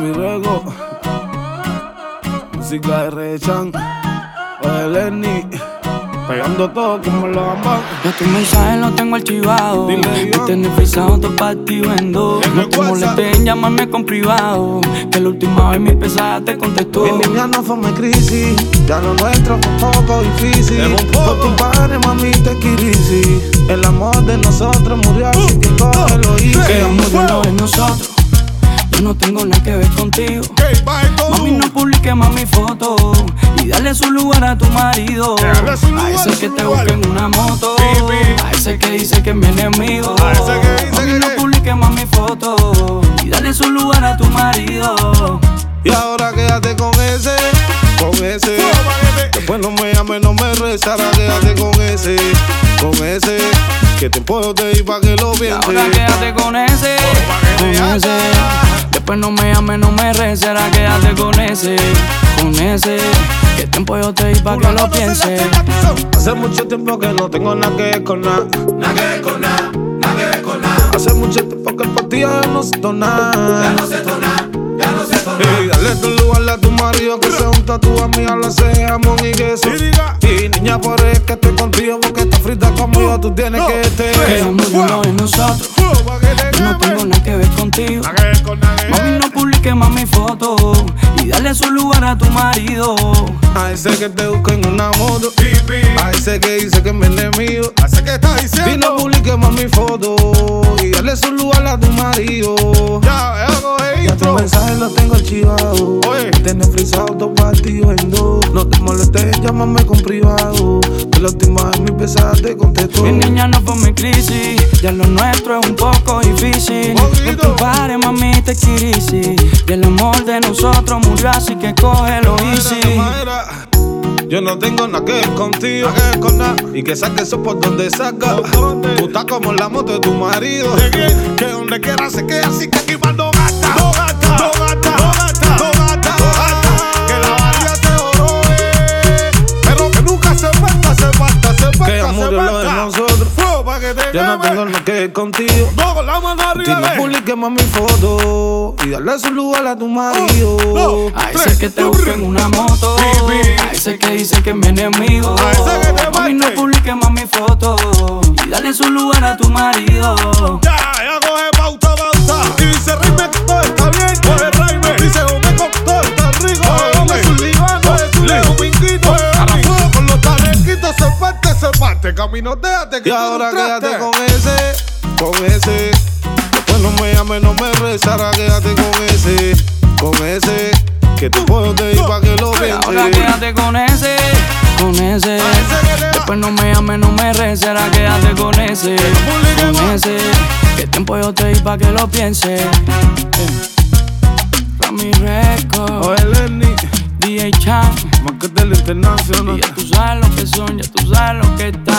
mi Rego, música de Rechan, oye Lenny, pegando todo como los ambas. Ya tu mensaje lo tengo archivado. Dile, me tienes frisado, todo para ti vendo. No te molestes en llamarme con privado, que la última vez mi pesada te contestó. Mi niña no fue mi crisis, ya lo nuestro fue un poco difícil. Por tu padre, mami, te quirisi. El amor de nosotros murió, así que cógelo y que murió lo de nosotros. Yo no tengo nada que ver contigo. Mami, no publiques más mi foto y dale su lugar a tu marido. A ese que te busca en una moto, a ese que dice que es mi enemigo. Mami, no publiques más mi foto y dale su lugar a tu marido. Y ahora quédate con ese. Después no me llames, no me rezará. Quédate con ese. Que te puedo ir pa' que lo pienses. Y ahora quédate con ese. Después no me llames, no me rezará. Quédate con ese. Que tiempo yo te di pa' que lo pienses. Hace mucho tiempo que no tengo nada que ver con nada. Hace mucho tiempo que por ti ya no siento nada. Y dale tu lugar a tu marido, que se junta a tu amiga, le hace jamón y queso. Y niña, por eso es que estoy contigo, porque estás frita conmigo, tú tienes que estar. Que murió lo de nosotros. Yo no tengo nada que ver contigo. Mami, no publiques más mi foto y dale su lugar a tu marido. A ese que te busca en una moto, a ese que dice que es mi enemigo, y no publiques más mi foto y dale su lugar a tu marido. Ya tu mensaje lo tengo archivado. Tienes frisado, todo partido en dos. No te molestes, llámame con privado, que la última vez mi pesada te contestó. Mi niña no fue mi crisis, ya lo nuestro es un poco difícil. No te pares, mami, te quirisi. Y el amor de nosotros murió, así que cógelo easy. Yo no tengo nada que ver contigo, y que saques eso por donde saca. Tú estás como en la moto de tu marido, que donde quiera se queda, así que aquí va no gasta. Que la varía se oro, pero que nunca se falta. Que ya murió lo de nosotros. Yo no tengo nada que ver contigo. Y no publiques más mi foto y darle su lugar a tu marido. A ese que te busca en una moto, a ese que dice que es mi enemigo. Mami, no publiques más mi foto y dale su lugar a tu marido. Ya coge pauta. Y dice Raime que todo está bien. Coge Raime. Dice Ome con todo está rico. Ome es un libano, es un leo pinguito. Ahora fuego con los talenquitos, se parte. Caminoteate que y ahora quédate con ese. Después no me llames, no me rezará. Quédate con ese. Que te puedo ir pa' que lo pienses. Ahora quédate con ese. Después no me llames, no me rezará. Quédate con ese. Que tiempo yo te di pa' que lo pienses. Rami Records, Oye Lenny, DJ Chan, más que del internacional. y ya tú sabes lo que son, ya tú sabes lo que está.